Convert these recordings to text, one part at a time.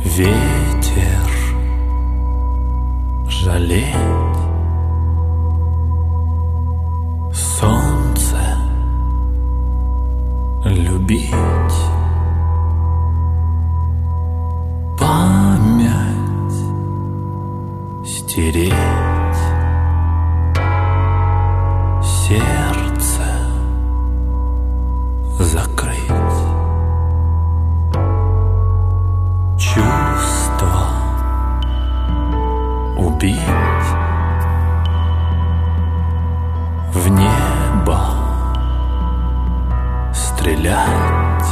Ветер жалеть, солнце любить, память стереть, сердце закрыть, чувства убить, в небо стрелять,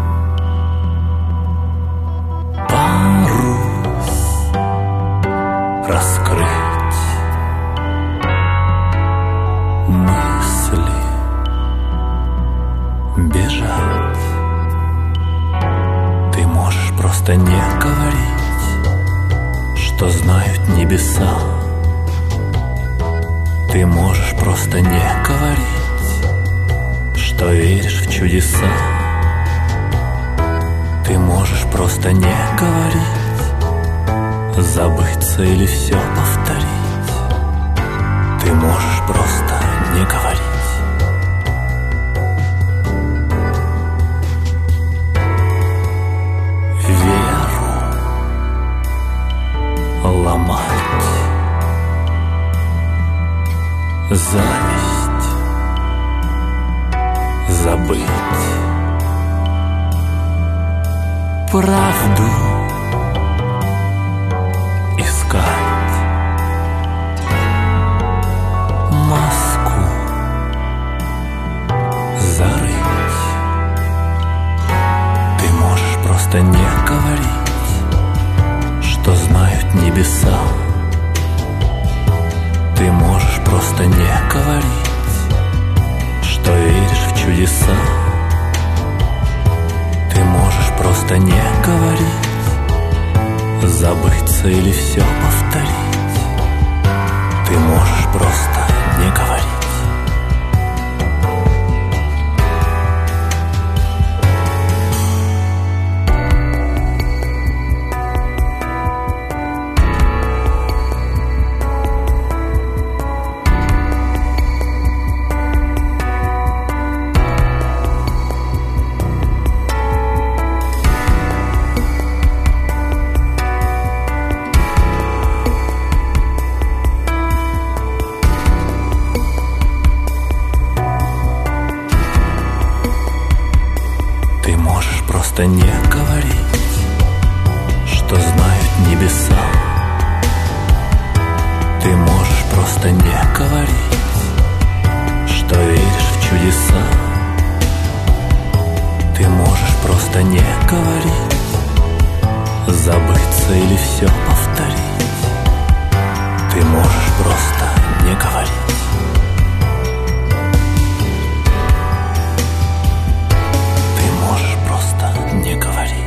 парус раскрыть, мысли бежать. Ты можешь просто не говорить, что знают небеса. Ты можешь просто не говорить, что веришь в чудеса. Ты можешь просто не говорить, забыться или все повторить. Ты можешь просто не говорить. Веру ломать, зависть забыть, правду искать, маску зарыть. Ты можешь просто не говорить, что знают небеса. Ты можешь просто не говорить, что веришь в чудеса. Ты можешь просто не говорить, забыться или все повторить. Ты можешь просто не говорить. Ты можешь просто не говорить, что знают небеса. Ты можешь просто не говорить, что веришь в чудеса. Ты можешь просто не говорить, забыться или все повторить. Ты можешь просто не говорить. Не говори.